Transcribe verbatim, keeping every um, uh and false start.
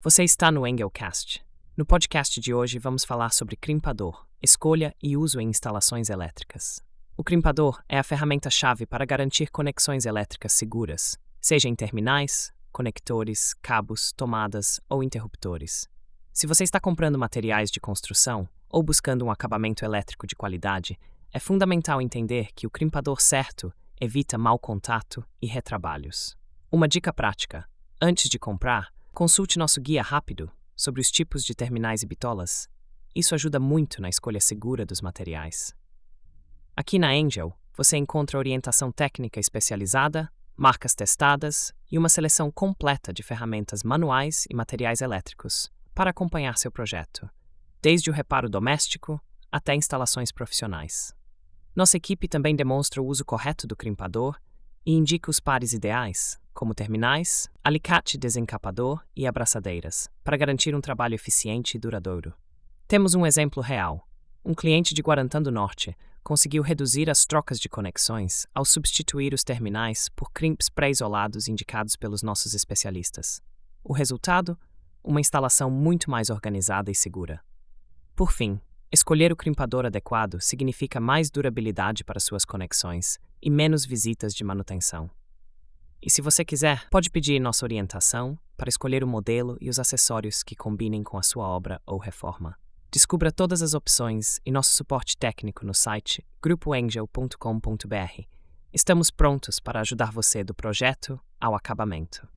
Você está no Engelcast. No podcast de hoje vamos falar sobre crimpador, escolha e uso em instalações elétricas. O crimpador é a ferramenta-chave para garantir conexões elétricas seguras, seja em terminais, conectores, cabos, tomadas ou interruptores. Se você está comprando materiais de construção ou buscando um acabamento elétrico de qualidade, é fundamental entender que o crimpador certo evita mau contato e retrabalhos. Uma dica prática: antes de comprar, consulte nosso guia rápido sobre os tipos de terminais e bitolas. Isso ajuda muito na escolha segura dos materiais. Aqui na Engel, você encontra orientação técnica especializada, marcas testadas e uma seleção completa de ferramentas manuais e materiais elétricos para acompanhar seu projeto, desde o reparo doméstico até instalações profissionais. Nossa equipe também demonstra o uso correto do crimpador e indica os pares ideais, como terminais, alicate desencapador e abraçadeiras, para garantir um trabalho eficiente e duradouro. Temos um exemplo real. Um cliente de Guarantã do Norte conseguiu reduzir as trocas de conexões ao substituir os terminais por crimps pré-isolados indicados pelos nossos especialistas. O resultado? Uma instalação muito mais organizada e segura. Por fim, escolher o crimpador adequado significa mais durabilidade para suas conexões e menos visitas de manutenção. E se você quiser, pode pedir nossa orientação para escolher o modelo e os acessórios que combinem com a sua obra ou reforma. Descubra todas as opções e nosso suporte técnico no site grupo engel ponto com ponto b r. Estamos prontos para ajudar você do projeto ao acabamento.